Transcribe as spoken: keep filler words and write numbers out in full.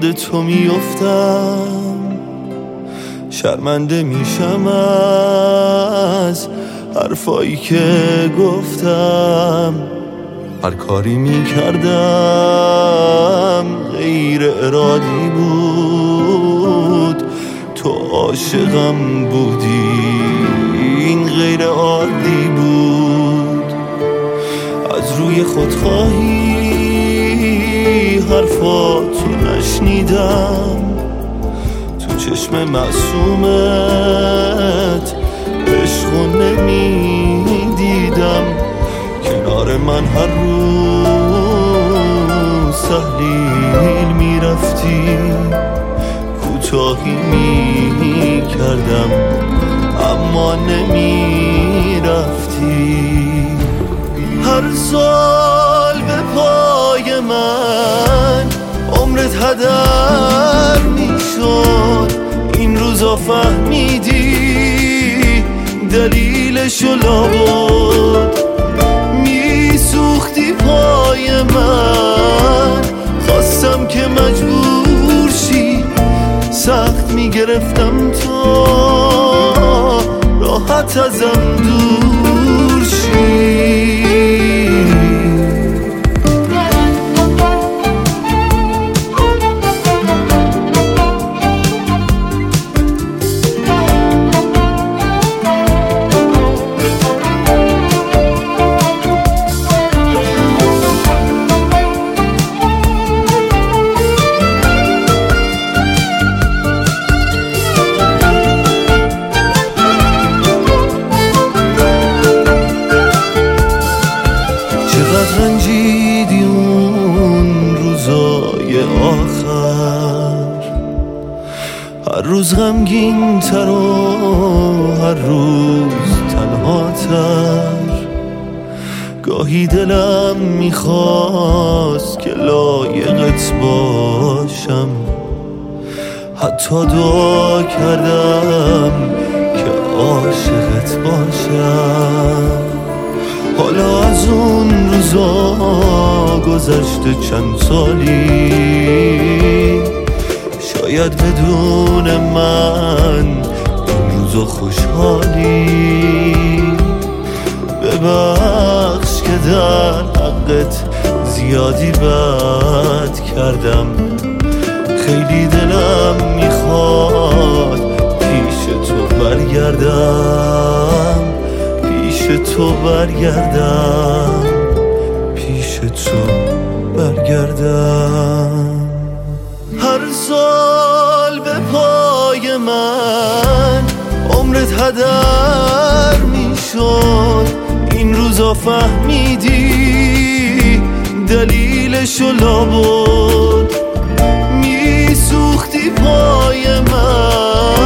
یاد تو میافتم، شرمنده میشم از حرفایی که گفتم. هر کاری میکردم غیر ارادی بود، تو عاشقم بودی این غیر عادی بود. از روی خودخواهی حرفاتو نشنیدم، تو چشم معصومت عشقو نمیدیدم. کنار من هر روز تحلیل میرفتی، کوتاهی میکردم اما نمیرفتی. هر سال به پای من عمرت هدر میشد، این روزا فهمیدی دلیلشو لابد. میسوختی پای من، خواستم که مجبور شی، سخت میگرفتم تا راحت ازم دور شی. رنجیدی اون روزای آخر، هر روز غمگین تر و هر روز تنها تر. گاهی دلم میخواست که لایقت باشم، حتی دعا کردم که عاشقت باشم. حالا از اون روزا گذشته چند سالی، شاید بدون من این روزا خوشحالی. ببخش که در حقت زیادی بد کردم، خیلی دلم میخواد پیش تو برگردم، پیش تو برگردم، پیش تو برگردم. هر سال به پای من عمرت هدر میشد، این روزا فهمیدی دلیلشو لابد. میسوختی پای من،